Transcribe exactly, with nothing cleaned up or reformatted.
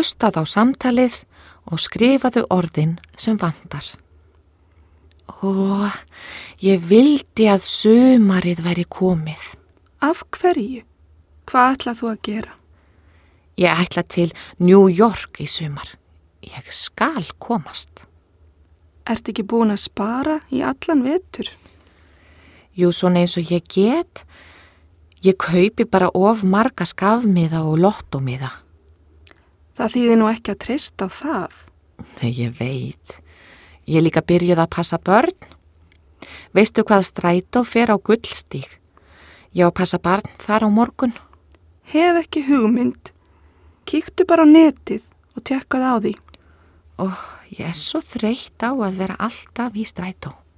hlustaðu á samtalið og skrifaðu orðin sem vantar. Ó, ég vildi að sumarið væri komið. Af hverju? Hvað ætlað þú að gera? Ég ætla til New York í sumar. Ég skal komast. Ertu ekki búin að spara í allan vetur? Jú, svona eins og ég get. Ég kaupi bara of marga skafmiða og lottómiða. Það þýðir nú ekki að treysta á það. Nei, ég veit. Ég er líka byrjuð að passa börn. Veistu hvað strætó fer á Gullstíg? Ég á að passa barn þar á morgun. Hef ekki hugmynd. Kíktu bara á netið og tjekkaðu á því. Ó, ég er svo þreytt á að vera alltaf í strætó.